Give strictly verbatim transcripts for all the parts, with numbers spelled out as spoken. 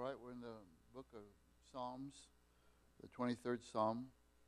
right, we're in the book of Psalms, the twenty-third Psalm.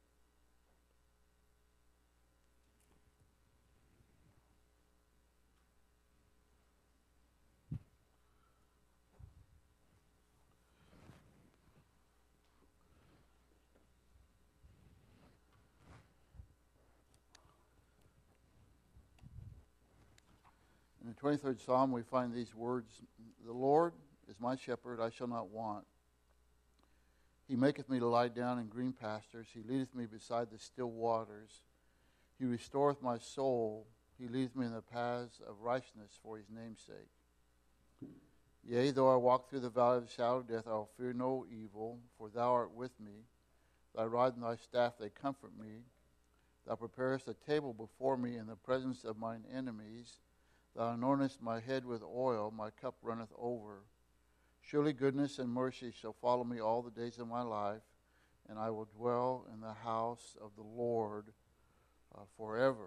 In the twenty-third Psalm, we find these words, "The Lord is my shepherd, I shall not want. He maketh me to lie down in green pastures. He leadeth me beside the still waters. He restoreth my soul. He leadeth me in the paths of righteousness for his name's sake. Yea, though I walk through the valley of the shadow of death, I will fear no evil, for thou art with me. Thy rod and thy staff, they comfort me. Thou preparest a table before me in the presence of mine enemies. Thou anointest my head with oil, my cup runneth over. Surely goodness and mercy shall follow me all the days of my life, and I will dwell in the house of the Lord uh, forever."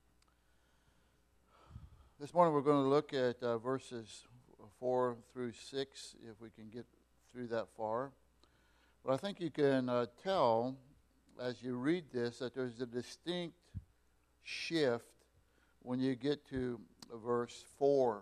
This morning we're going to look at uh, verses four through six, if we can get through that far. But I think you can uh, tell as you read this that there's a distinct shift when you get to verse four.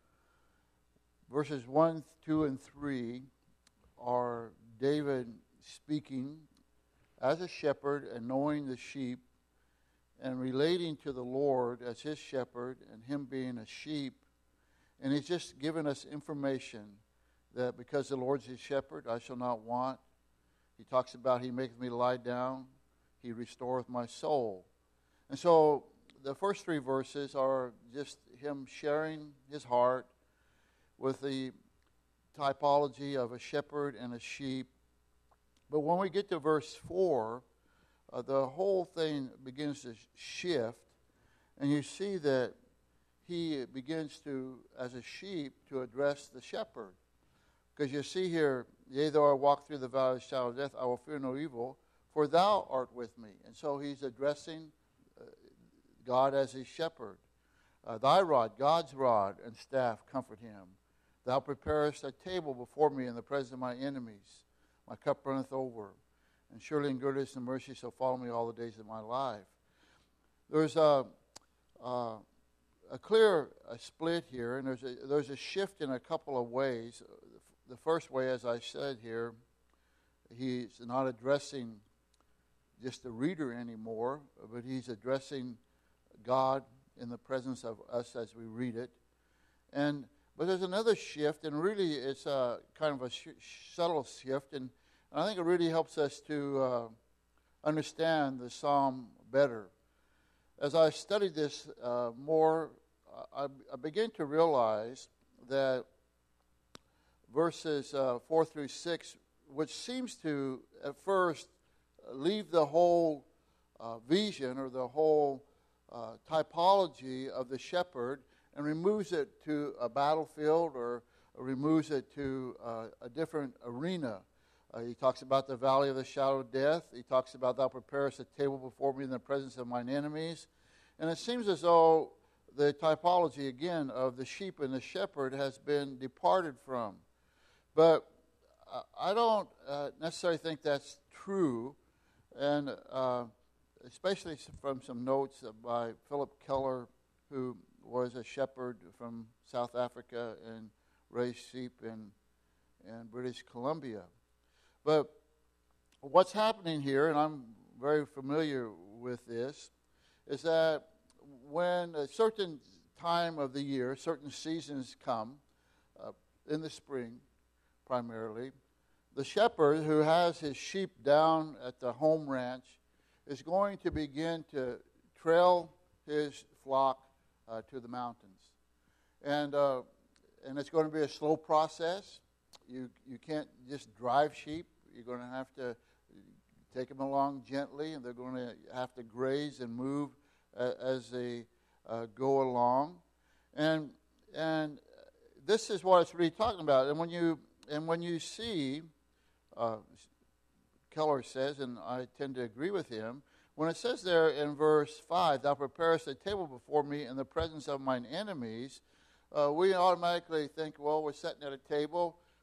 Verses one, two, and three are David speaking as a shepherd and knowing the sheep and relating to the Lord as his shepherd and him being a sheep. And he's just given us information that because the Lord's his shepherd, I shall not want. He talks about he maketh me lie down. He restoreth my soul. And so the first three verses are just him sharing his heart with the typology of a shepherd and a sheep. But when we get to verse four, uh, the whole thing begins to shift, and you see that he begins to, as a sheep, to address the shepherd. Because you see here, "Yea, though I walk through the valley of the shadow of death, I will fear no evil, for thou art with me." And so he's addressing uh, God as his shepherd. Uh, Thy rod, God's rod and staff, comfort him. Thou preparest a table before me in the presence of my enemies. My cup runneth over. And surely in goodness and mercy shall follow me all the days of my life. There's a, a, a clear a split here, and there's a, there's a shift in a couple of ways. The first way, as I said here, he's not addressing just the reader anymore, but he's addressing God in the presence of us as we read it. And but there's another shift, and really it's a kind of a sh- subtle shift, and, and I think it really helps us to uh, understand the psalm better. As I studied this uh, more, I, I began to realize that verses uh, four through six, which seems to at first leave the whole uh, vision or the whole uh, typology of the shepherd and removes it to a battlefield or removes it to uh, a different arena. Uh, he talks about the valley of the shadow of death. He talks about thou preparest a table before me in the presence of mine enemies. And it seems as though the typology, again, of the sheep and the shepherd has been departed from. But uh, I don't uh, necessarily think that's true, and uh, especially from some notes by Philip Keller, who was a shepherd from South Africa and raised sheep in, in British Columbia. But what's happening here, and I'm very familiar with this, is that when a certain time of the year, certain seasons come, uh, in the spring primarily, the shepherd who has his sheep down at the home ranch is going to begin to trail his flock uh, to the mountains. And uh, and it's going to be a slow process. You you can't just drive sheep. You're going to have to take them along gently, and they're going to have to graze and move uh, as they uh, go along. And and this is what it's really talking about. And when you and when you see, uh, Keller says, and I tend to agree with him, when it says there in verse five, "Thou preparest a table before me in the presence of mine enemies," uh, we automatically think, well, we're sitting at a table,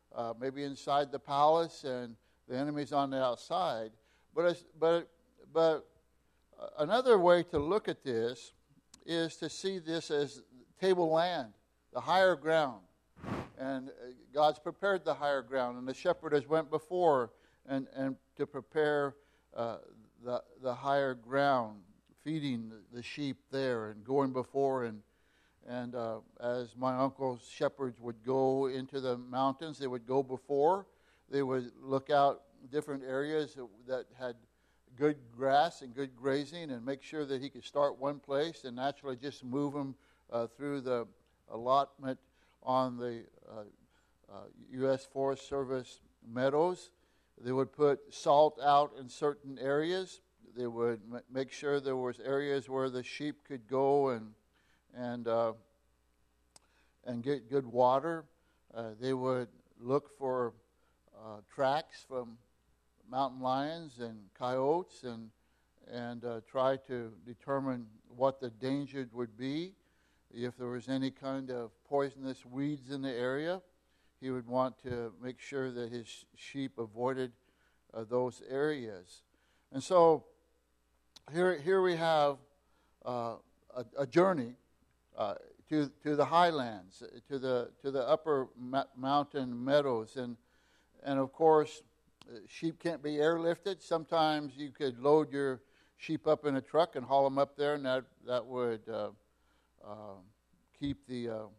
uh, maybe inside the palace, and the enemy's on the outside. But as, but but another way to look at this is to see this as tableland, the higher ground. And God's prepared the higher ground, and the shepherd has went before and, and to prepare uh, the the higher ground, feeding the, the sheep there and going before. And and uh, as my uncle's shepherds would go into the mountains, they would go before. They would look out different areas that, that had good grass and good grazing, and make sure that he could start one place and naturally just move them uh, through the allotment on the uh, uh, U S Forest Service meadows. They would put salt out in certain areas. They would m- make sure there was areas where the sheep could go and and uh, and get good water. Uh, they would look for uh, tracks from mountain lions and coyotes, and and uh, try to determine what the danger would be. If there was any kind of poisonous weeds in the area, he would want to make sure that his sheep avoided uh, those areas. And so here, here we have uh, a, a journey uh, to to the highlands, to the to the upper ma- mountain meadows, and and of course, uh, sheep can't be airlifted. Sometimes you could load your sheep up in a truck and haul them up there, and that that would uh, uh, keep the uh,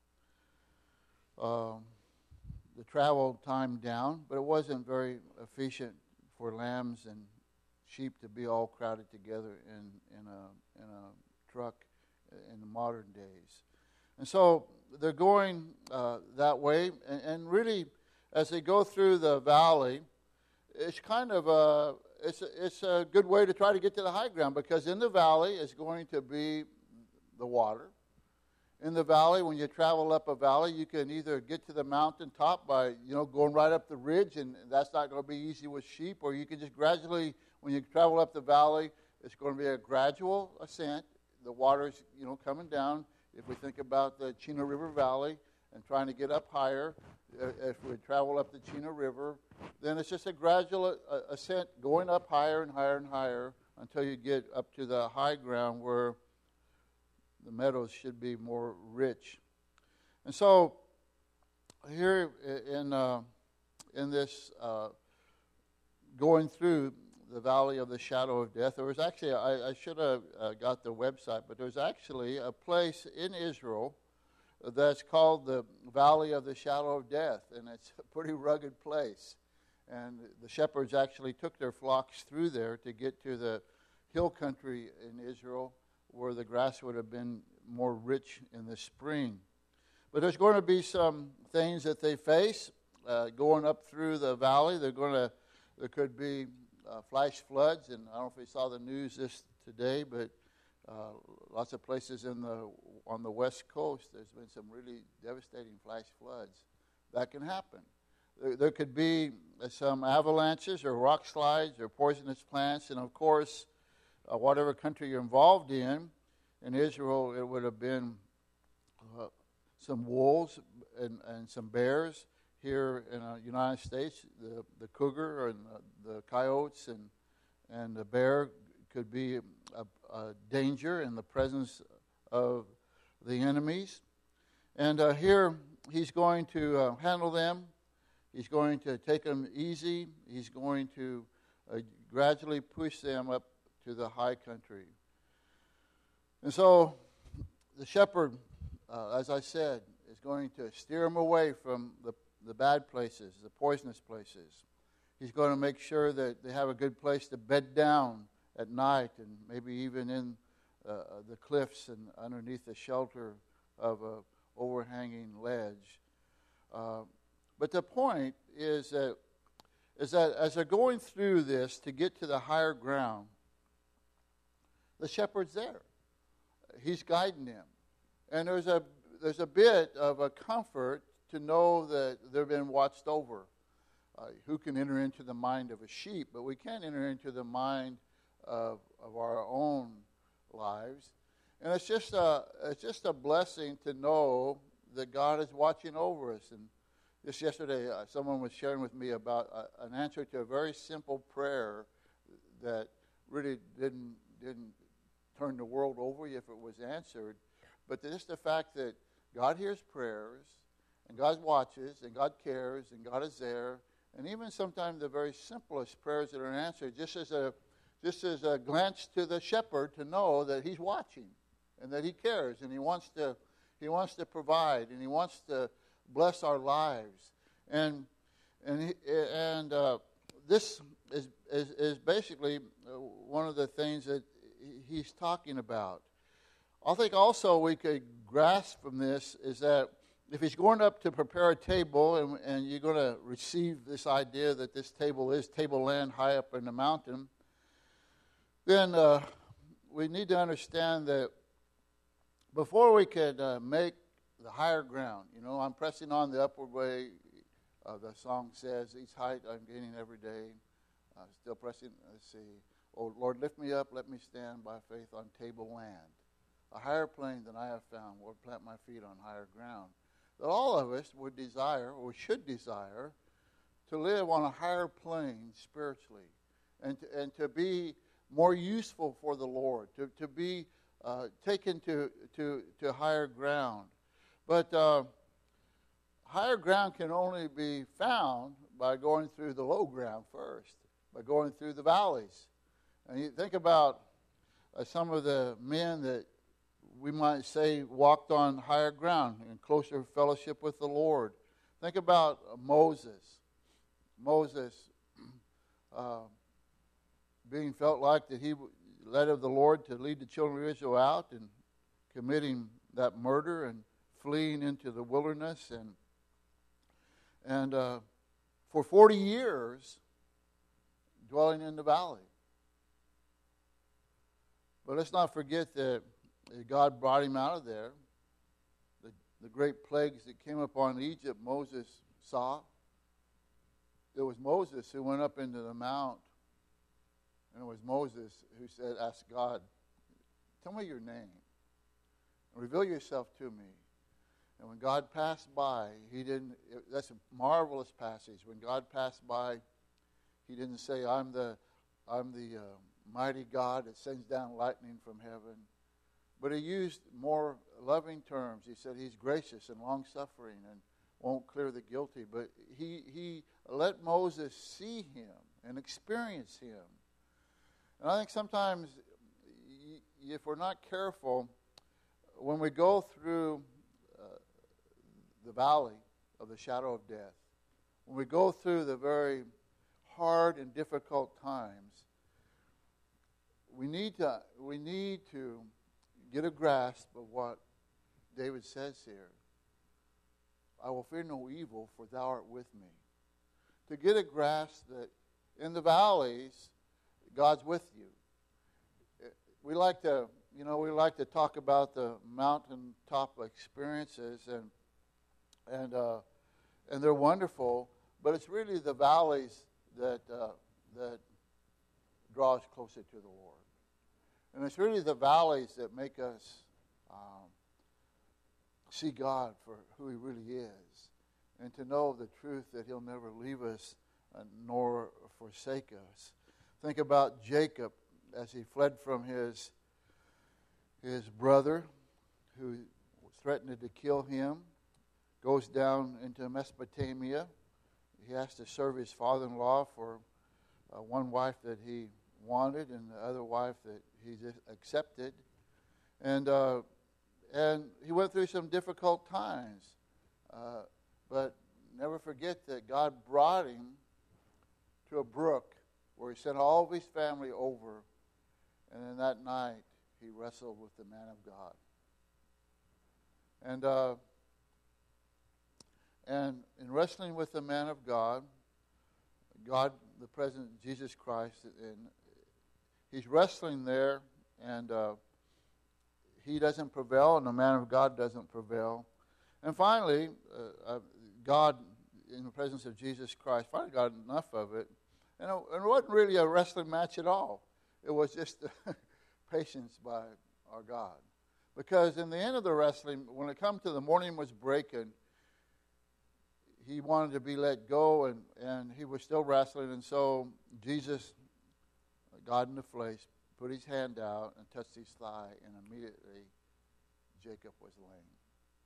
uh, the travel time down. But it wasn't very efficient for lambs and sheep to be all crowded together in in a in a truck in the modern days. And so they're going uh, that way, and, and really, as they go through the valley, it's kind of a it's a, it's a good way to try to get to the high ground, because in the valley is going to be the water. In the valley, when you travel up a valley, you can either get to the mountaintop by you know going right up the ridge, and that's not going to be easy with sheep, or you can just gradually, when you travel up the valley, it's going to be a gradual ascent. The water's you know coming down. If we think about the Chino River Valley and trying to get up higher, if we travel up the Chino River, then it's just a gradual ascent going up higher and higher and higher until you get up to the high ground where the meadows should be more rich. And so here in uh, in this uh, going through the valley of the shadow of death, there was actually, I, I should have uh, got the website, but there's actually a place in Israel that's called the Valley of the Shadow of Death, and it's a pretty rugged place. And the shepherds actually took their flocks through there to get to the hill country in Israel, where the grass would have been more rich in the spring. But there's going to be some things that they face uh, going up through the valley. They're going to, there could be uh, flash floods, and I don't know if you saw the news this today, but uh, lots of places in the on the west coast, there's been some really devastating flash floods. That can happen. There, there could be some avalanches or rock slides or poisonous plants, and of course, uh, whatever country you're involved in, in Israel, it would have been uh, some wolves and, and some bears. Here in the United States, the, the cougar and the, the coyotes and and the bear could be a, a danger in the presence of the enemies. And uh, here he's going to uh, handle them. He's going to take them easy. He's going to uh, gradually push them up to the high country. And so the shepherd, uh, as I said, is going to steer them away from the, the bad places, the poisonous places. He's going to make sure that they have a good place to bed down at night, and maybe even in uh, the cliffs and underneath the shelter of a overhanging ledge. Uh, but the point is that is that as they're going through this to get to the higher ground, the shepherd's there. He's guiding them. And there's a there's a bit of a comfort to know that they're being watched over. Uh, who can enter into the mind of a sheep? But we can't enter into the mind of, of our own lives. And it's just a it's just a blessing to know that God is watching over us. And Just yesterday, uh, someone was sharing with me about uh, an answer to a very simple prayer that really didn't didn't turn the world over if it was answered. But just the fact that God hears prayers, and God watches, and God cares, and God is there, and even sometimes the very simplest prayers that are answered, just as a just as a glance to the shepherd to know that he's watching, and that he cares, and he wants to he wants to provide, and he wants to bless our lives, and and he, and uh, this is, is is basically one of the things that he's talking about. I think also we could grasp from this is that if he's going up to prepare a table, and, and you're going to receive this idea that this table is tableland high up in the mountain, then uh, we need to understand that before we can uh, make the higher ground, you know, I'm pressing on the upward way. Uh, the song says, each height I'm gaining every day. Uh, still pressing, let's see. Oh, Lord, lift me up, let me stand by faith on tableland. A higher plane than I have found, Lord, plant my feet on higher ground. That all of us would desire, or should desire, to live on a higher plane spiritually, and to, and to be more useful for the Lord, to, to be uh, taken to, to, to higher ground. But uh, higher ground can only be found by going through the low ground first, by going through the valleys. And you think about uh, some of the men that we might say walked on higher ground in closer fellowship with the Lord. Think about uh, Moses. Moses uh, being felt like that he led of the Lord to lead the children of Israel out, and committing that murder and fleeing into the wilderness, and and uh, for forty years dwelling in the valley. But let's not forget that God brought him out of there. The, the great plagues that came upon Egypt, Moses saw. It was Moses who went up into the mount, and it was Moses who said, ask God, tell me your name, and reveal yourself to me. And when God passed by, he didn't, that's a marvelous passage. When God passed by, he didn't say, I'm the, I'm the uh, mighty God that sends down lightning from heaven. But he used more loving terms. He said he's gracious and long-suffering and won't clear the guilty. But he, he let Moses see him and experience him. And I think sometimes, if we're not careful, when we go through uh, the valley of the shadow of death, when we go through the very hard and difficult times, we need to we need to get a grasp of what David says here. I will fear no evil, for thou art with me. To get a grasp that in the valleys, God's with you. We like to, you know, we like to talk about the mountaintop experiences, and and uh, and they're wonderful. But it's really the valleys that uh, that draw us closer to the Lord, and it's really the valleys that make us um, see God for who He really is, and to know the truth that He'll never leave us uh, nor forsake us. Think about Jacob as he fled from his his brother, who threatened to kill him. Goes down into Mesopotamia. He has to serve his father-in-law for uh, one wife that he wanted and the other wife that he just accepted. And uh, and he went through some difficult times. Uh, but never forget that God brought him to a brook where he sent all of his family over. And then that night, he wrestled with the man of God. And uh, and in wrestling with the man of God, God, the present Jesus Christ, and he's wrestling there, and uh, he doesn't prevail, and the man of God doesn't prevail. And finally, uh, uh, God, in the presence of Jesus Christ, finally got enough of it. And it, and it wasn't really a wrestling match at all. It was just patience by our God. Because in the end of the wrestling, when it come to the morning was breaking, he wanted to be let go, and, and he was still wrestling. And so Jesus, God in the flesh, put his hand out and touched his thigh, and immediately Jacob was lame.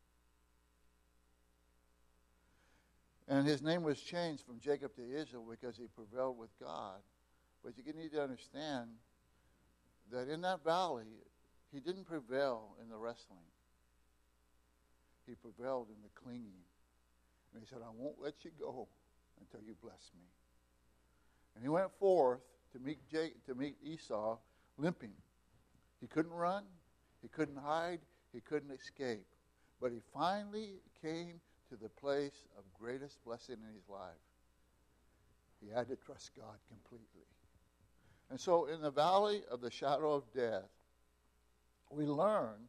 And his name was changed from Jacob to Israel because he prevailed with God. But you need to understand that in that valley, he didn't prevail in the wrestling. He prevailed in the clinging. And he said, I won't let you go until you bless me. And he went forth to meet Jake, to meet Esau limping. He couldn't run. He couldn't hide. He couldn't escape. But he finally came to the place of greatest blessing in his life. He had to trust God completely. And so in the valley of the shadow of death, we learn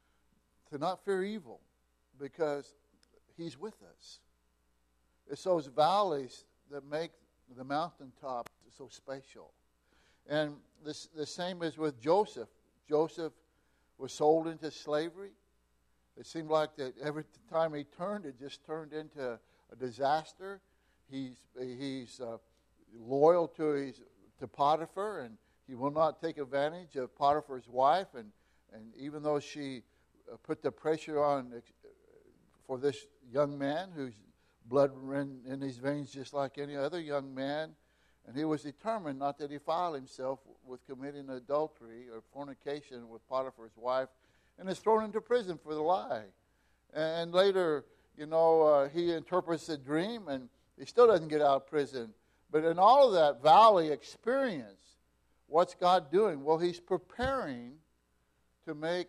to not fear evil because he's with us. It's those valleys that make the mountaintop so special. And this, the same is with Joseph. Joseph was sold into slavery. It seemed like that every time he turned, it just turned into a disaster. He's he's uh, loyal to his to Potiphar, and he will not take advantage of Potiphar's wife. And, and even though she uh, put the pressure on uh, for this young man whose blood ran in his veins just like any other young man, and he was determined not to defile himself with committing adultery or fornication with Potiphar's wife, and is thrown into prison for the lie. And later, you know, uh, he interprets the dream, and he still doesn't get out of prison. But in all of that valley experience, what's God doing? Well, he's preparing to make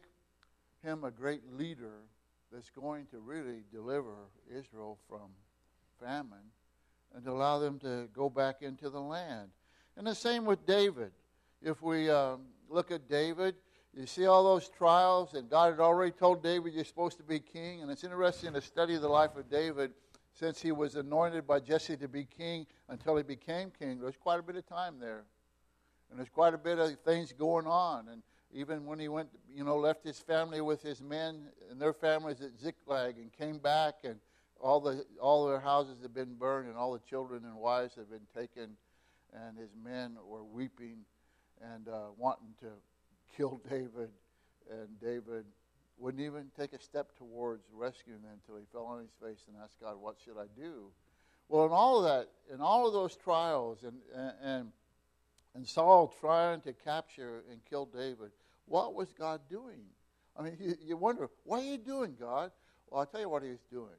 him a great leader that's going to really deliver Israel from famine and to allow them to go back into the land. And the same with David. If we um, look at David, you see all those trials, and God had already told David you're supposed to be king. And it's interesting to study the life of David since he was anointed by Jesse to be king until he became king. There's quite a bit of time there. And there's quite a bit of things going on. And even when he went, you know, left his family with his men and their families at Ziklag and came back, and all the all their houses had been burned and all the children and wives had been taken, and his men were weeping and uh, wanting to kill David, and David wouldn't even take a step towards rescuing them until he fell on his face and asked God, what should I do? Well, in all of that, in all of those trials, and and and Saul trying to capture and kill David, what was God doing? I mean, you, you wonder, what are you doing, God? Well, I'll tell you what he was doing.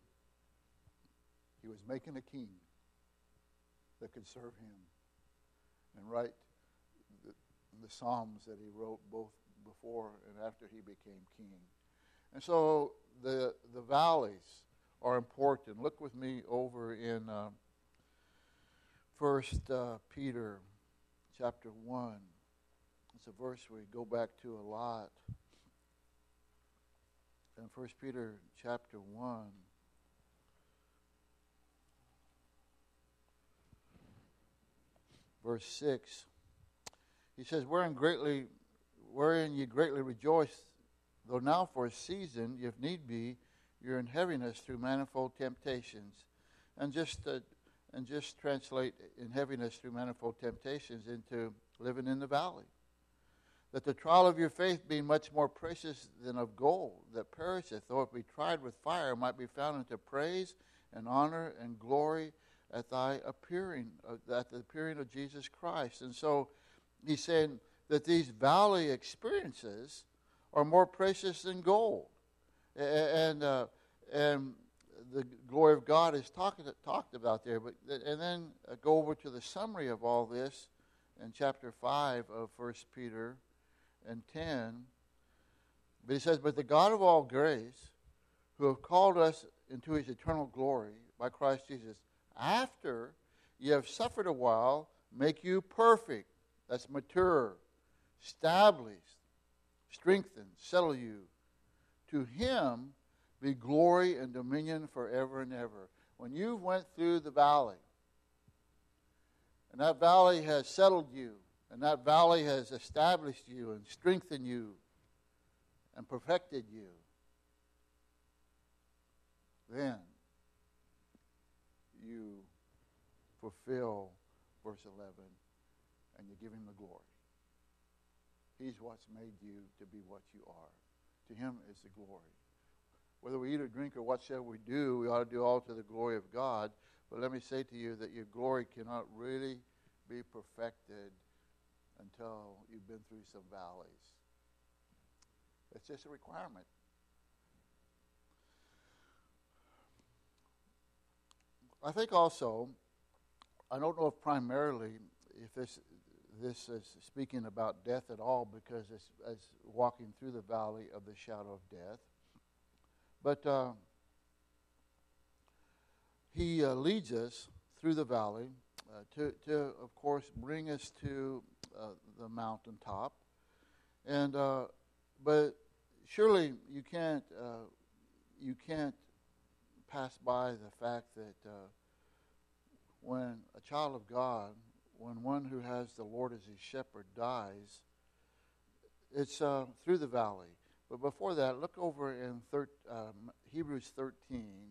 He was making a king that could serve him and write the, the Psalms that he wrote both before and after he became king. And so the the valleys are important. Look with me over in uh, First uh, Peter chapter one. It's a verse we go back to a lot. In First Peter chapter one, verse six, he says, "Wherein greatly, wherein ye greatly rejoice, though now for a season, if need be, you're in heaviness through manifold temptations." And just uh, and just translate in heaviness through manifold temptations into living in the valley. That the trial of your faith, being much more precious than of gold that perisheth, though it be tried with fire, might be found unto praise and honor and glory at thy appearing, uh, at the appearing of Jesus Christ. And so he's saying that these valley experiences are more precious than gold, and uh, and the glory of God is talked talked about there. But and then uh, go over to the summary of all this in chapter five of First Peter and ten. But he says, "But the God of all grace, who have called us into His eternal glory by Christ Jesus, after ye have suffered a while, make you perfect." That's mature, established, strengthen, settle you. To Him be glory and dominion forever and ever. When you went through the valley, and that valley has settled you, and that valley has established you and strengthened you and perfected you, then you fulfill verse eleven and you give him the glory. He's what's made you to be what you are. To him is the glory. Whether we eat or drink or whatsoever we do, we ought to do all to the glory of God. But let me say to you that your glory cannot really be perfected until you've been through some valleys. It's just a requirement. I think also, I don't know if primarily if this this is speaking about death at all, because it's, it's walking through the valley of the shadow of death. But uh, he uh, leads us through the valley uh, to, to, of course, bring us to uh, the mountaintop. And uh, but surely you can't uh, you can't pass by the fact that uh, when a child of God, when one who has the Lord as his shepherd dies, it's uh, through the valley. But before that, look over in thir- um, Hebrews thirteen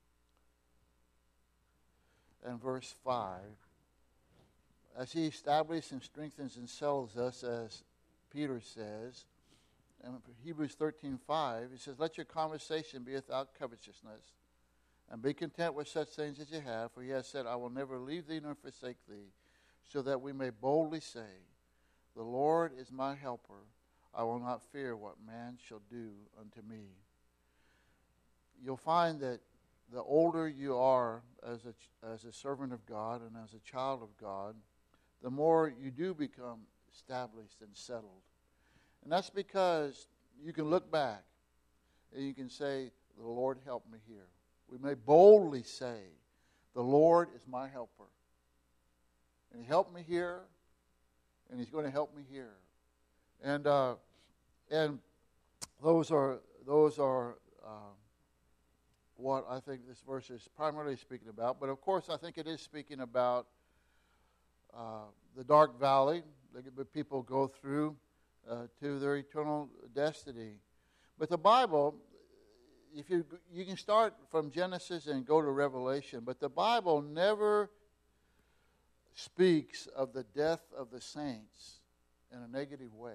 and verse five. As he establishes and strengthens and settles us, as Peter says, in Hebrews thirteen five, he says, "Let your conversation be without covetousness, and be content with such things as you have, for he has said, I will never leave thee nor forsake thee, so that we may boldly say, the Lord is my helper. I will not fear what man shall do unto me." You'll find that the older you are as a, as a servant of God and as a child of God, the more you do become established and settled. And that's because you can look back and you can say, the Lord helped me here. We may boldly say, the Lord is my helper. And he helped me here, and he's going to help me here. And uh, and those are those are uh, what I think this verse is primarily speaking about. But of course, I think it is speaking about uh, the dark valley that people go through uh, to their eternal destiny. But the Bible, if you you can start from Genesis and go to Revelation, but the Bible never speaks of the death of the saints in a negative way.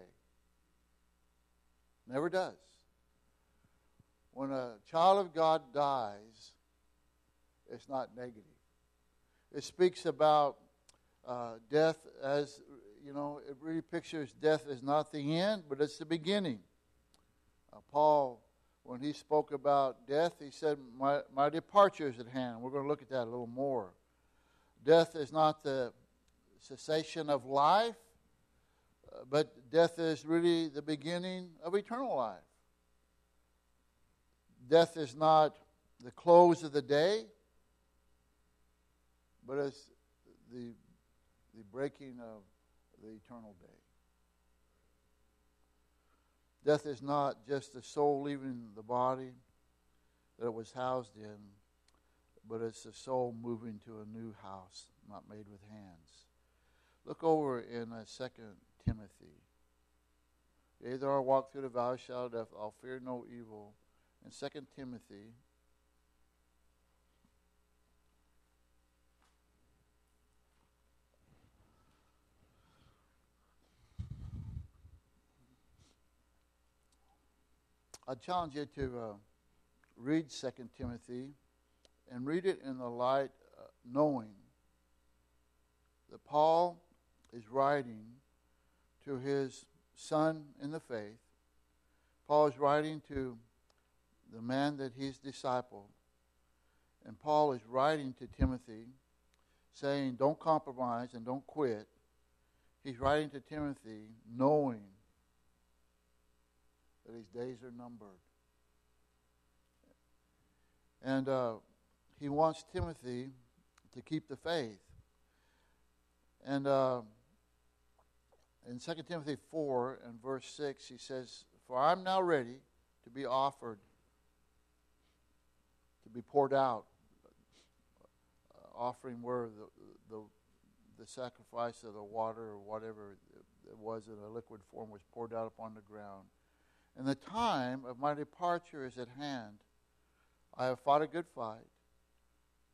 Never does. When a child of God dies, it's not negative. It speaks about uh, death as, you know, it really pictures death as not the end, but it's the beginning. Uh, Paul, when he spoke about death, he said, my, my departure is at hand. We're going to look at that a little more. Death is not the cessation of life, uh, but death is really the beginning of eternal life. Death is not the close of the day, but it's the, the breaking of the eternal day. Death is not just the soul leaving the body that it was housed in, but it's the soul moving to a new house, not made with hands. Look over in uh, Second Timothy. Yea, though I walk through the valley of the shadow of death, I'll fear no evil. In Second Timothy, I challenge you to uh, read Second Timothy and read it in the light, uh, knowing that Paul is writing to his son in the faith. Paul is writing to the man that he's discipled. And Paul is writing to Timothy saying, don't compromise and don't quit. He's writing to Timothy knowing that his days are numbered. And uh, he wants Timothy to keep the faith. And uh, in Second Timothy four and verse six, he says, for I'm now ready to be offered, to be poured out. Uh, offering where the, the, the sacrifice of the water or whatever it was in a liquid form was poured out upon the ground. And the time of my departure is at hand. I have fought a good fight.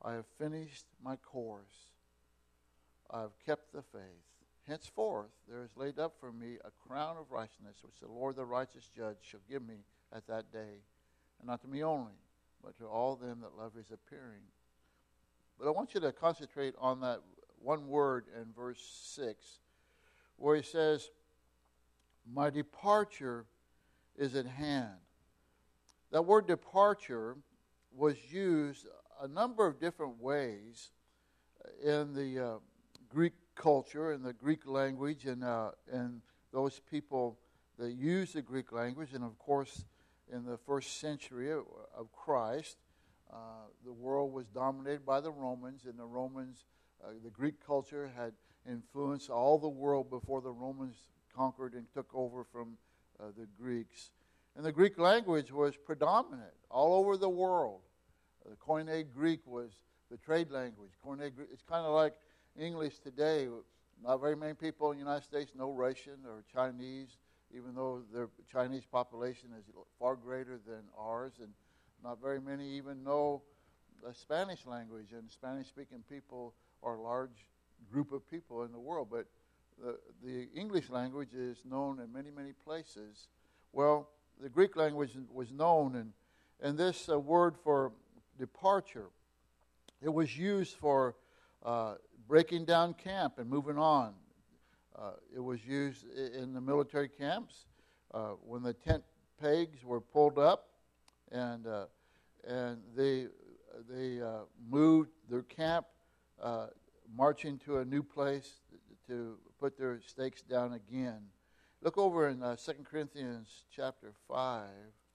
I have finished my course. I have kept the faith. Henceforth there is laid up for me a crown of righteousness, which the Lord the righteous judge shall give me at that day, and not to me only, but to all them that love his appearing. But I want you to concentrate on that one word in verse six, where he says, my departure is at hand. That word departure was used a number of different ways in the uh, Greek culture, in the Greek language, and, uh, and those people that use the Greek language. And of course, in the first century of, of Christ, uh, the world was dominated by the Romans, and the Romans, uh, the Greek culture had influenced all the world before the Romans conquered and took over from uh, the Greeks. And the Greek language was predominant all over the world. Uh, the Koine Greek was the trade language. Koine Greek, it's kind of like English today. Not very many people in the United States know Russian or Chinese, even though the Chinese population is far greater than ours, and not very many even know the Spanish language, and Spanish-speaking people are a large group of people in the world, but the, the English language is known in many, many places. Well, the Greek language was known, and, and this uh, word for departure, it was used for uh, breaking down camp and moving on. Uh, it was used in the military camps uh, when the tent pegs were pulled up, and uh, and they they uh, moved their camp, uh, marching to a new place to put their stakes down again. Look over in uh, Second Corinthians chapter five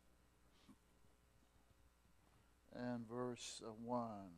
and verse uh, one.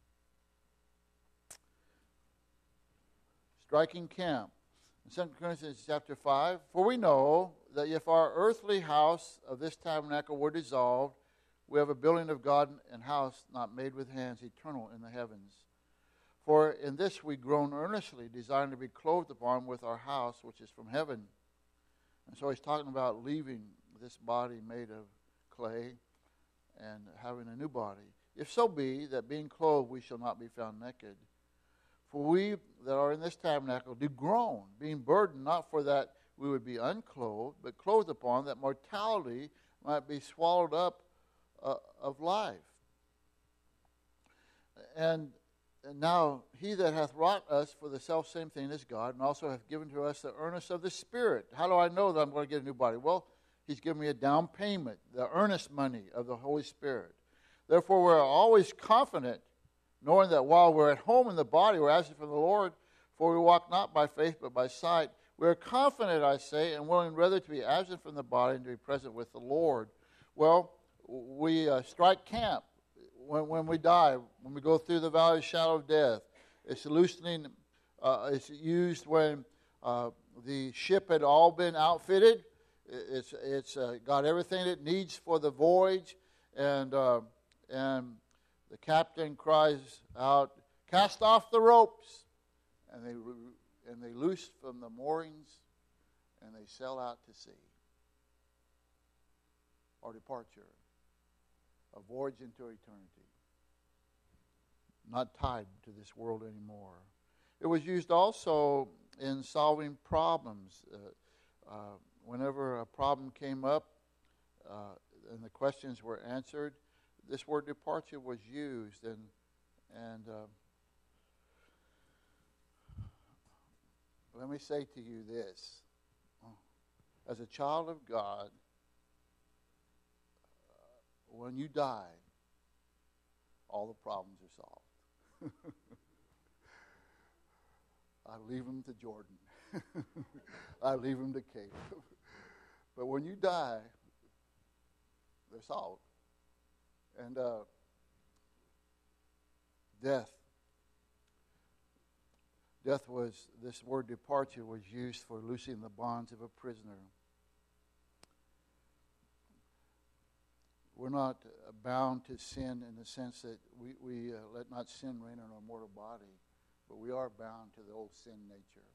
Striking camp. In Second Corinthians chapter five, for we know that if our earthly house of this tabernacle were dissolved, we have a building of God and house not made with hands, eternal in the heavens. For in this we groan earnestly, desiring to be clothed upon with our house which is from heaven. And so he's talking about leaving this body made of clay and having a new body. If so be that being clothed we shall not be found naked. For we that are in this tabernacle do groan, being burdened, not for that we would be unclothed, but clothed upon, that mortality might be swallowed up uh, of life. And, and now he that hath wrought us for the selfsame thing is God, and also hath given to us the earnest of the Spirit. How do I know that I'm going to get a new body? Well, he's given me a down payment, the earnest money of the Holy Spirit. Therefore, we're always confident, knowing that while we're at home in the body, we're absent from the Lord, for we walk not by faith but by sight. We are confident, I say, and willing rather to be absent from the body and to be present with the Lord. Well, we uh, strike camp when, when we die, when we go through the valley of the shadow of death. It's loosening, uh, it's used when uh, the ship had all been outfitted. It's it's uh, got everything it needs for the voyage, and uh, and the captain cries out, "Cast off the ropes!" And they and they loose from the moorings, and they sail out to sea. Our departure, a voyage into eternity, not tied to this world anymore. It was used also in solving problems. Uh, uh, whenever a problem came up uh, and the questions were answered, this word departure was used. And and uh, let me say to you this. As a child of God, when you die, all the problems are solved. I leave them to Jordan. I leave them to Caleb. But when you die, they're solved. And uh, death. Death was, this word departure was used for loosing the bonds of a prisoner. We're not bound to sin in the sense that we, we uh, let not sin reign in our mortal body, but we are bound to the old sin nature.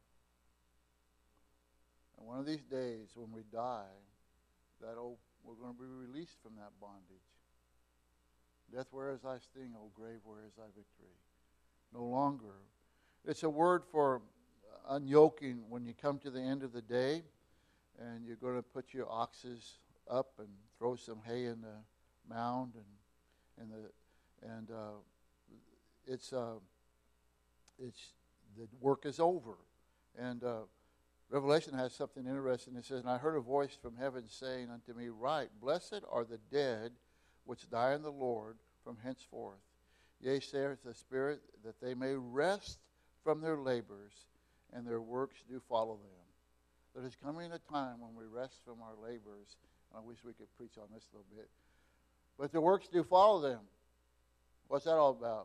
And one of these days when we die, that old, we're going to be released from that bondage. Death, where is thy sting? O grave, where is thy victory? No longer. It's a word for unyoking when you come to the end of the day and you're going to put your oxes up and throw some hay in the mound, and and the and uh, it's uh, it's the work is over. And uh, Revelation has something interesting. It says, "And I heard a voice from heaven saying unto me, Write, blessed are the dead which die in the Lord from henceforth. Yea, saith the Spirit, that they may rest from their labors, and their works do follow them." There is coming a time when we rest from our labors. I wish we could preach on this a little bit. But the works do follow them. What's that all about?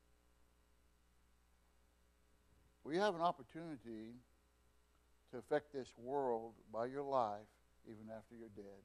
We have an opportunity to affect this world by your life even after you're dead.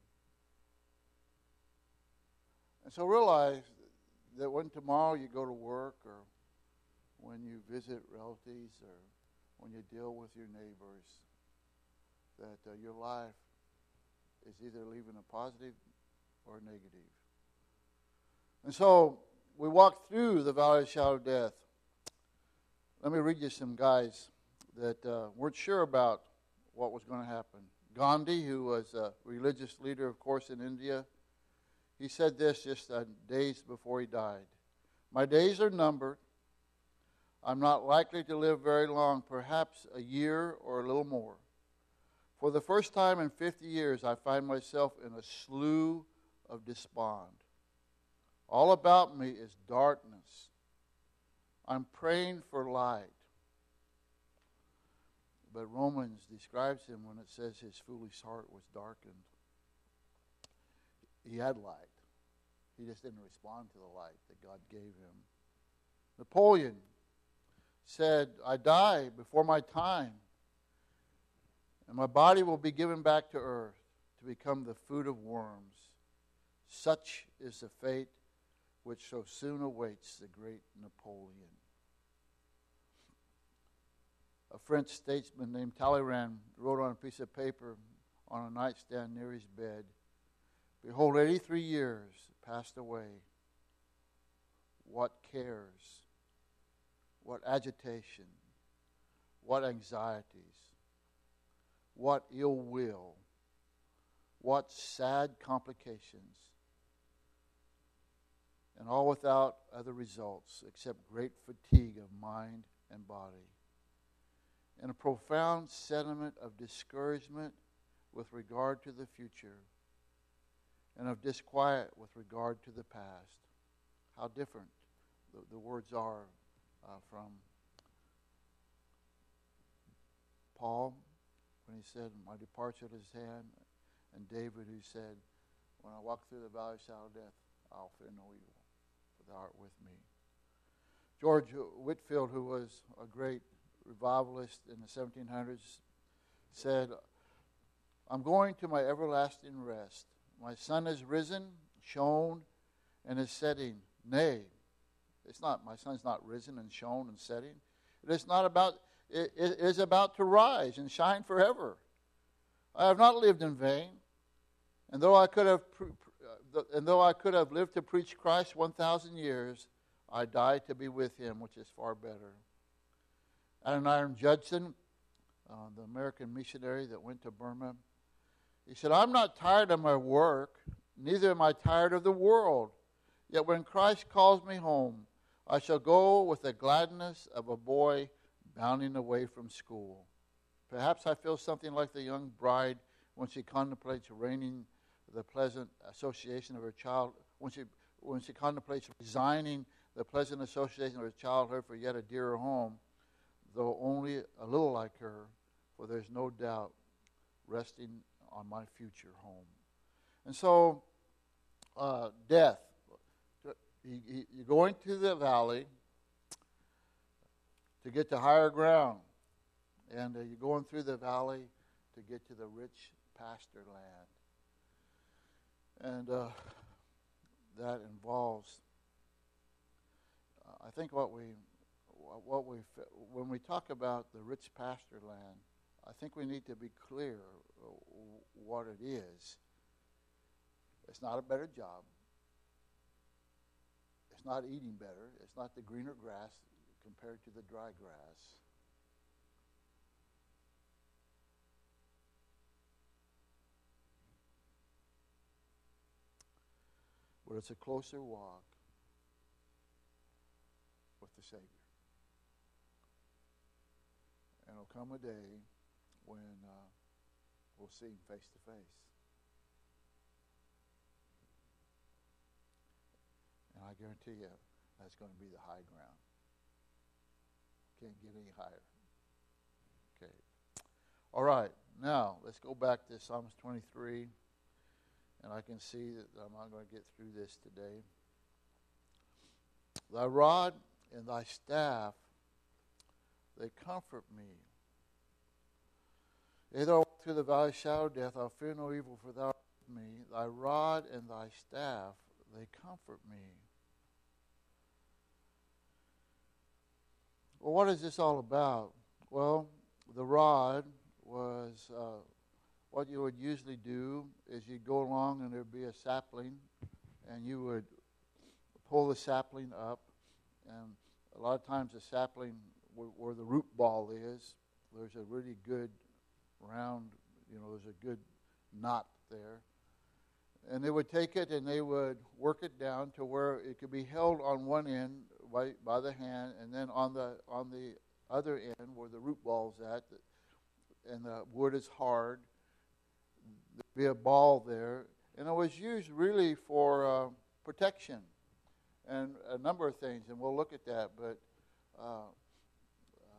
And so realize that when tomorrow you go to work, or when you visit relatives, or when you deal with your neighbors, that uh, your life is either leaving a positive or a negative. And so we walk through the valley of the shadow of death. Let me read you some guys that uh, weren't sure about what was going to happen. Gandhi, who was a religious leader, of course, in India, he said this just uh, days before he died. "My days are numbered. I'm not likely to live very long, perhaps a year or a little more. For the first time in fifty years, I find myself in a slough of despond. All about me is darkness. I'm praying for light." But Romans describes him when it says his foolish heart was darkened. He had light. He just didn't respond to the light that God gave him. Napoleon said, "I die before my time, and my body will be given back to earth to become the food of worms. Such is the fate which so soon awaits the great Napoleon." A French statesman named Talleyrand wrote on a piece of paper on a nightstand near his bed, "Behold, eighty-three years passed away. What cares, what agitation, what anxieties, what ill will, what sad complications, and all without other results except great fatigue of mind and body, and a profound sentiment of discouragement with regard to the future, and of disquiet with regard to the past." How different the, the words are uh, from Paul when he said, "My departure at his hand," and David who said, "When I walk through the valley of the shadow of death, I'll fear no evil, for thou art with me." George Whitefield, who was a great revivalist in the seventeen hundreds, said, "I'm going to my everlasting rest. My sun is risen, shone, and is setting. Nay, it's not. My sun's not risen and shone and setting. It is not about. It, it is about to rise and shine forever. I have not lived in vain, and though I could have, and though I could have lived to preach Christ one thousand years, I die to be with Him, which is far better." Adoniram Judson, uh, the American missionary that went to Burma, he said, "I'm not tired of my work, neither am I tired of the world. Yet when Christ calls me home, I shall go with the gladness of a boy bounding away from school. Perhaps I feel something like the young bride when she contemplates reigning the pleasant association of her child, when she when she contemplates resigning the pleasant association of her childhood for yet a dearer home, though only a little like her, for there's no doubt resting on my future home." And so, uh, death. You, you, you're going to the valley to get to higher ground. And uh, you're going through the valley to get to the rich pasture land. And uh, that involves, uh, I think what we, what we, when we talk about the rich pasture land, I think we need to be clear what it is. It's not a better job. it's not eating better. It's not the greener grass compared to the dry grass. But it's a closer walk with the Savior. And there'll come a day when uh, we'll see him face to face. And I guarantee you, that's going to be the high ground. Can't get any higher. Okay. All right. Now, let's go back to Psalms twenty-three. And I can see that I'm not going to get through this today. Thy rod and thy staff, they comfort me. Yea, though I walk through the valley of shadow of death, I'll fear no evil, for thou art with me. Thy rod and thy staff, they comfort me. Well, what is this all about? Well, the rod was uh, what you would usually do is you'd go along and there'd be a sapling, and you would pull the sapling up, and a lot of times the sapling, where, where the root ball is, there's a really good round, you know, there's a good knot there. And they would take it and they would work it down to where it could be held on one end by, by the hand, and then on the on the other end where the root ball's at, and the wood is hard, there'd be a ball there. And it was used really for uh, protection and a number of things, and we'll look at that. But uh, uh,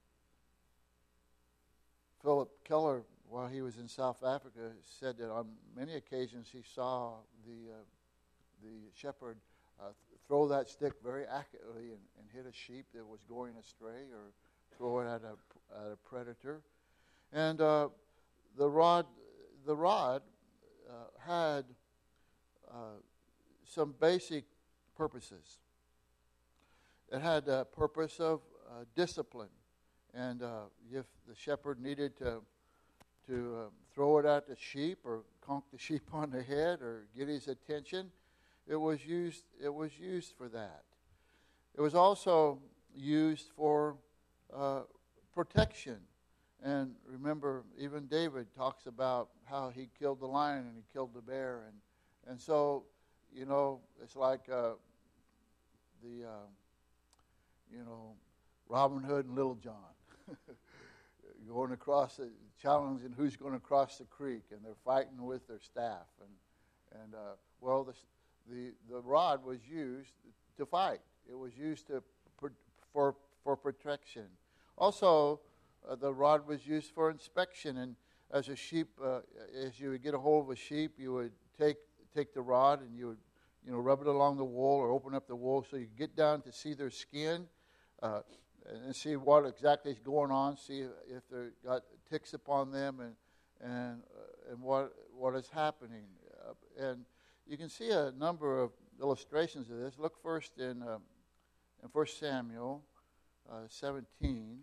Philip Keller, while he was in South Africa, said that on many occasions he saw the uh, the shepherd uh, throw that stick very accurately and, and hit a sheep that was going astray, or throw it at a at a predator. And uh, the rod, the rod uh, had uh, some basic purposes. It had a purpose of uh, discipline, and uh, if the shepherd needed to to uh, throw it at the sheep or conk the sheep on the head or get his attention, it was used. It was used for that. It was also used for uh, protection. And remember, even David talks about how he killed the lion and he killed the bear, and and so you know it's like uh, the uh, you know Robin Hood and Little John going across the challenging who's going to cross the creek, and they're fighting with their staff, and and uh, well the the the rod was used to fight. It was used to for for protection. Also, uh, the rod was used for inspection, and as a sheep, uh, as you would get a hold of a sheep, you would take take the rod and you would you know rub it along the wool or open up the wool so you could get down to see their skin. Uh, and see what exactly is going on, see if they've got ticks upon them, and and uh, and what what is happening. Uh, and you can see a number of illustrations of this. Look first in uh, in First Samuel uh, seventeen.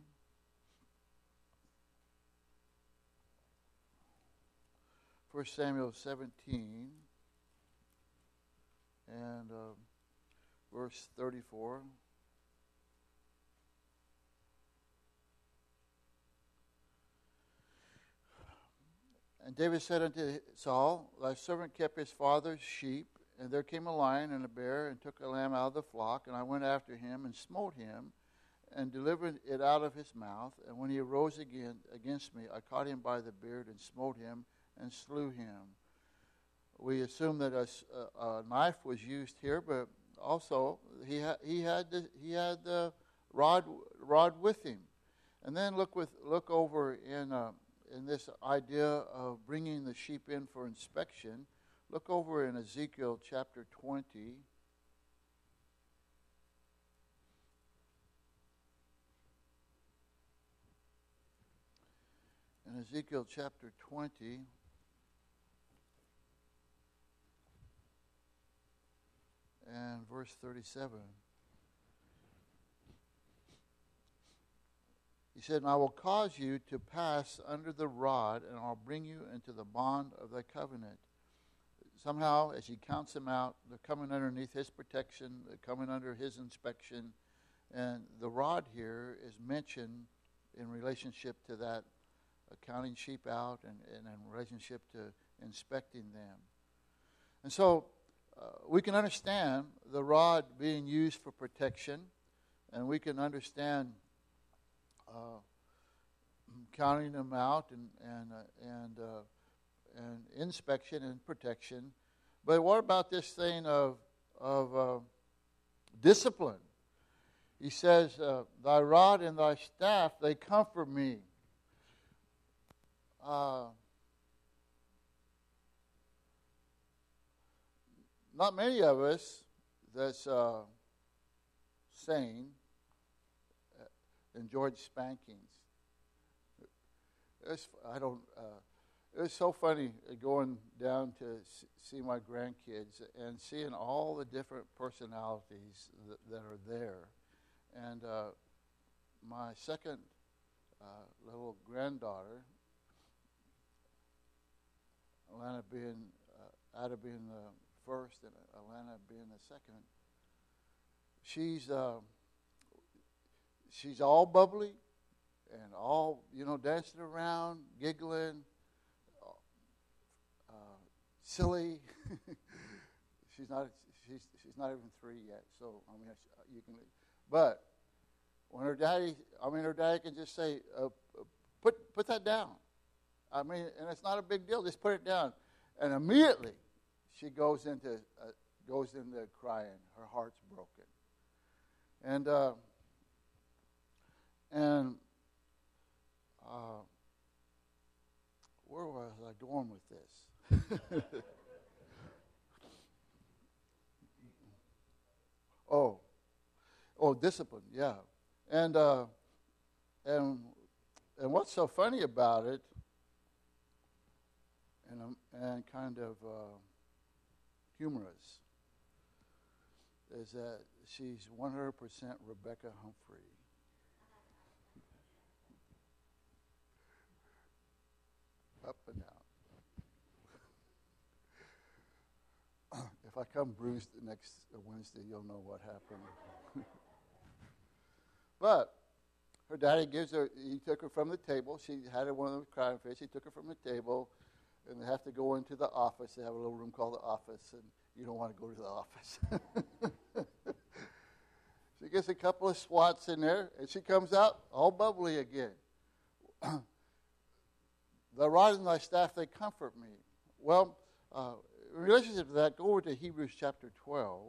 First Samuel seventeen and uh, verse thirty-four. And David said unto Saul, Thy servant kept his father's sheep, and there came a lion and a bear, and took a lamb out of the flock, and I went after him, and smote him, and delivered it out of his mouth. And when he arose again against me, I caught him by the beard, and smote him, and slew him. We assume that a, a, a knife was used here, but also he had he had the, he had the rod rod with him. And then look with look over in. Uh, in this idea of bringing the sheep in for inspection, look over in Ezekiel chapter twenty. In Ezekiel chapter twenty, and verse thirty-seven. He said, And I will cause you to pass under the rod, and I'll bring you into the bond of thy covenant. somehow, as he counts them out, they're coming underneath his protection, they're coming under his inspection. And the rod here is mentioned in relationship to that uh, counting sheep out and, and in relationship to inspecting them. And so uh, we can understand the rod being used for protection, and we can understand uh, counting them out and and uh, and uh, and inspection and protection. But what about this thing of of uh, discipline? He says, uh, "Thy rod and thy staff, they comfort me." Uh, not many of us that's uh, sane uh, enjoyed spankings. It's, I don't. Uh, it was so funny going down to see my grandkids and seeing all the different personalities that, that are there. And uh, my second uh, little granddaughter, Alana being uh, Ada being the first and Alana being the second, she's uh, she's all bubbly and all, you know, dancing around, giggling, uh, silly. she's not she's she's not even three yet, so I mean you can. But when her daddy, I mean her daddy can just say, uh, "Put put that down." I mean, and it's not a big deal. Just put it down, and immediately she goes into uh, goes into crying. Her heart's broken, and uh, and. Uh, where was I going with this? oh, oh, discipline, yeah, and uh, and and what's so funny about it, and um, and kind of uh, humorous, is that she's one hundred percent Rebecca Humphrey. Up and down. If I come bruised next Wednesday, you'll know what happened. But her daddy gives her, he took her from the table. She had one of those crying fits. He took her from the table, and they have to go into the office. They have a little room called the office, and you don't want to go to the office. She gets a couple of swats in there, and she comes out all bubbly again. The rod and thy staff, they comfort me. Well, uh, in relationship to that, go over to Hebrews chapter twelve.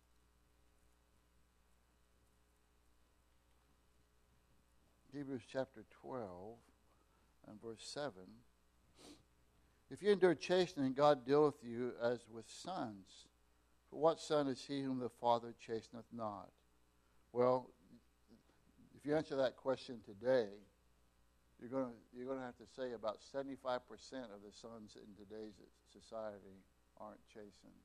Hebrews chapter twelve and verse seven. If you endure chastening, God dealeth you as with sons. For what son is he whom the Father chasteneth not? Well, if you answer that question today, You're going to you're going to have to say about seventy-five percent of the sons in today's society aren't chastened.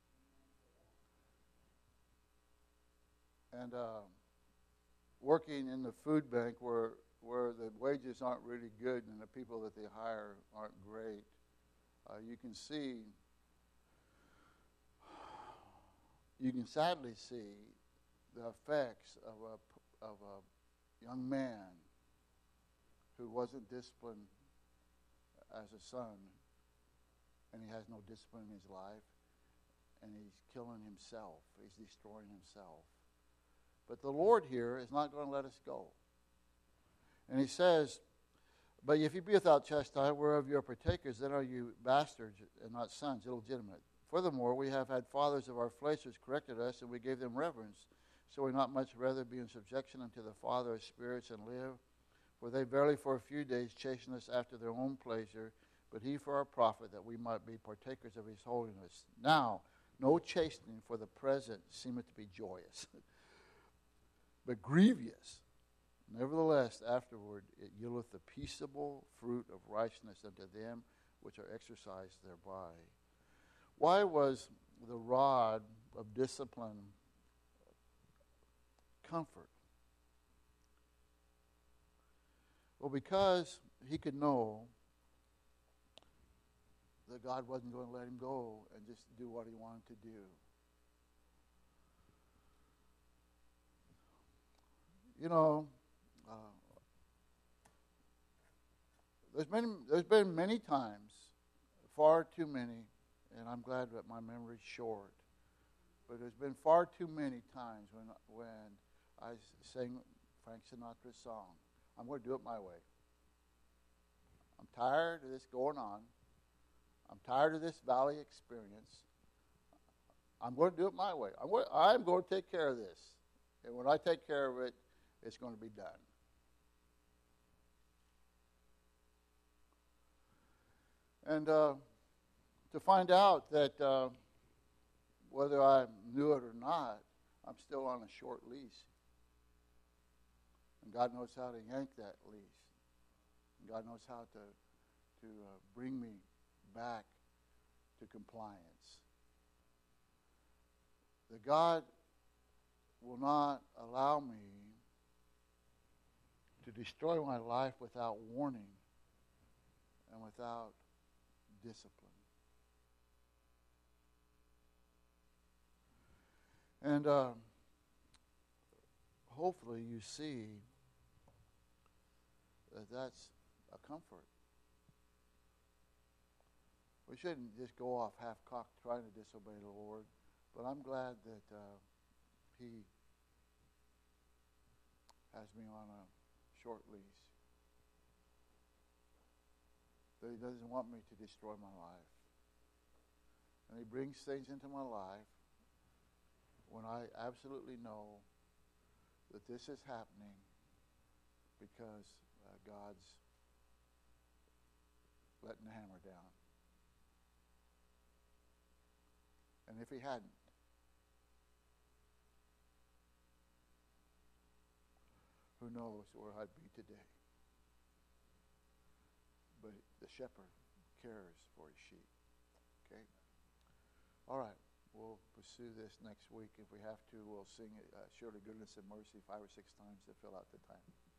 And uh, working in the food bank where where the wages aren't really good and the people that they hire aren't great, uh, you can see, you can sadly see the effects of a of a young man who wasn't disciplined as a son, and he has no discipline in his life, and he's killing himself. He's destroying himself. But the Lord here is not going to let us go. And he says, "But if you be without chastisement, whereof you are partakers, then are you bastards and not sons, illegitimate. Furthermore, we have had fathers of our flesh which corrected us, and we gave them reverence. So we not much rather be in subjection unto the Father of spirits and live? For they verily for a few days chasten us after their own pleasure, but he for our profit, that we might be partakers of his holiness. Now, no chastening for the present seemeth to be joyous, but grievous. Nevertheless, afterward it yieldeth the peaceable fruit of righteousness unto them which are exercised thereby." Why was the rod of discipline comfort? Well, because he could know that God wasn't going to let him go and just do what he wanted to do. You know, uh, there's been there's been many times, far too many, and I'm glad that my memory's short. But there's been far too many times when when I sang Frank Sinatra's song, I'm going to do it my way. I'm tired of this going on. I'm tired of this valley experience. I'm going to do it my way. I'm going, I'm going to take care of this. And when I take care of it, it's going to be done. And uh, to find out that uh, whether I knew it or not, I'm still on a short lease. And God knows how to yank that lease. And God knows how to, to uh, bring me back to compliance. That God will not allow me to destroy my life without warning and without discipline. And uh, hopefully you see that that's a comfort. We shouldn't just go off half-cocked trying to disobey the Lord, but I'm glad that uh, he has me on a short lease. That he doesn't want me to destroy my life. And he brings things into my life when I absolutely know that this is happening because uh, God's letting the hammer down. And if he hadn't, who knows where I'd be today. But the shepherd cares for his sheep. Okay? All right. We'll pursue this next week. If we have to, we'll sing it, uh, Surely Goodness and Mercy five or six times to fill out the time.